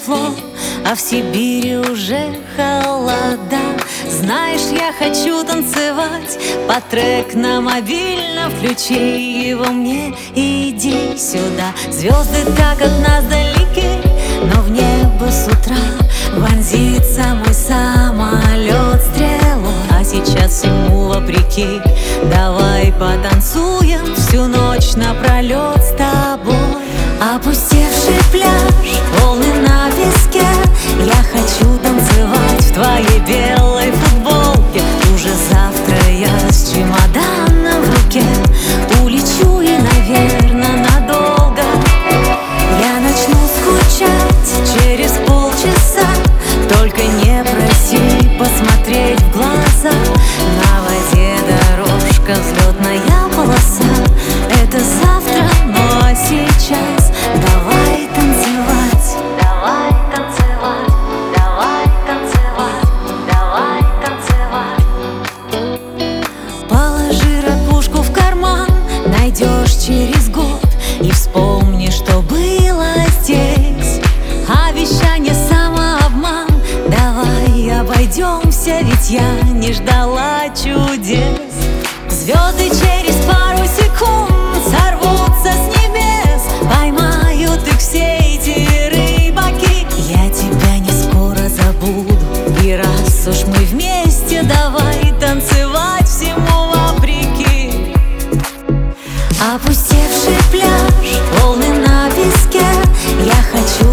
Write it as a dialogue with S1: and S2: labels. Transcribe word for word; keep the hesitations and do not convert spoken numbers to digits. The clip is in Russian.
S1: тепло, а в Сибири уже холода. Знаешь, я хочу танцевать под трек на мобильном. Включи его мне и иди сюда. Звезды так от нас далеки, но в небо с утра вонзится мой самолет стрелой. А сейчас всему вопреки, давай потанцуем всю ночь напролет с тобой. Опустевший пляж, волны на песке, я хочу танцевать в твоей белой футболке. Уже завтра я с чемоданом в руке улечу и, наверное, надолго. Я начну скучать через полчаса, только не проси посмотреть в глаза. На воде дорожка, взлетная полоса. Это завтра, но сейчас давай танцевать. Давай танцевать, давай танцевать, давай танцевать. Положи ракушку в карман, найдешь через год и вспомни, что было здесь. Обещание самообман, давай обойдемся, ведь я не ждала чудес. Звезды через пару секунд сорвутся с небес, поймают их все эти рыбаки. Я тебя не скоро забуду, и раз уж мы вместе, давай танцевать всему вопреки. Опустевший пляж, волны на песке, я хочу